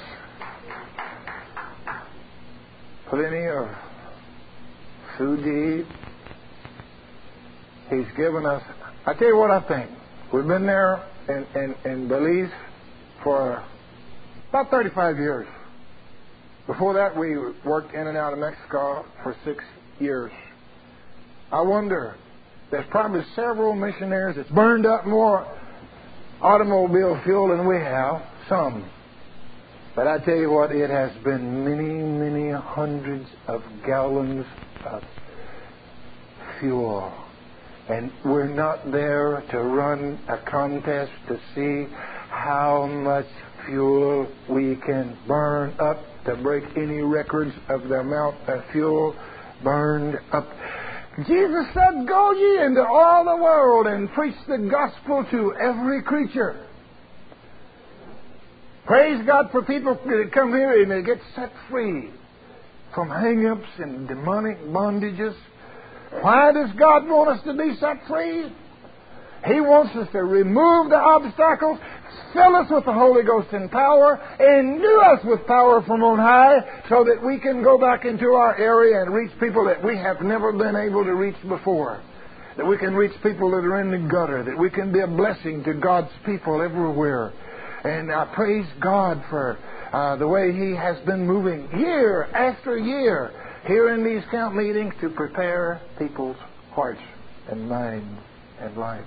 plenty of food to eat. He's given us, I tell you what I think. We've been there in, in, in Belize for about thirty-five years. Before that, we worked in and out of Mexico for six years. I wonder, there's probably several missionaries that's burned up more automobile fuel than we have, some. But I tell you what, it has been many, many hundreds of gallons of fuel. And we're not there to run a contest to see how much fuel we can burn up to break any records of the amount of fuel burned up. Jesus said, go ye into all the world and preach the gospel to every creature. Praise God for people that come here and they get set free from hang-ups and demonic bondages. Why does God want us to be set free? He wants us to remove the obstacles, fill us with the Holy Ghost in power, endue us with power from on high so that we can go back into our area and reach people that we have never been able to reach before. That we can reach people that are in the gutter. That we can be a blessing to God's people everywhere. And I praise God for uh, the way He has been moving year after year here in these camp meetings to prepare people's hearts and minds and lives.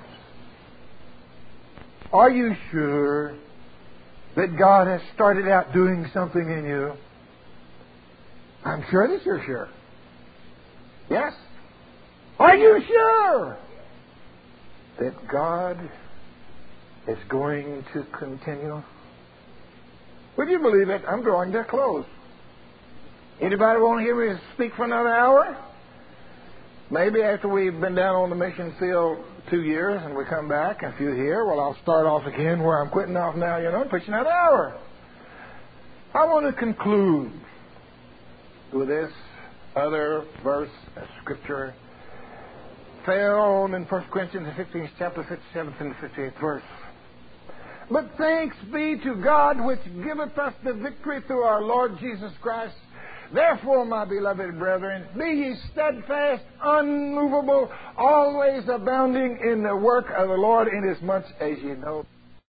Are you sure that God has started out doing something in you? I'm sure that you're sure. Yes? Are you sure that God is going to continue? Would you believe it? I'm drawing to a close. Anybody want to hear me speak for another hour? Maybe after we've been down on the mission field two years and we come back, and if you're here, well, I'll start off again where I'm quitting off now, you know, and preach another hour. I want to conclude with this other verse of Scripture found in First Corinthians, the fifteenth chapter, fifty-seventh and fifty-eighth verse. But thanks be to God which giveth us the victory through our Lord Jesus Christ. Therefore, my beloved brethren, be ye steadfast, unmovable, always abounding in the work of the Lord, inasmuch as ye know.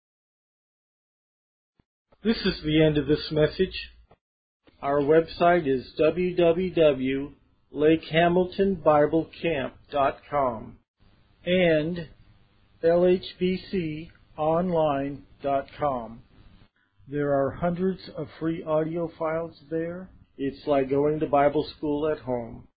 This is the end of this message. Our website is w w w dot lake hamilton bible camp dot com and l h b c online dot com. There are hundreds of free audio files there. It's like going to Bible school at home.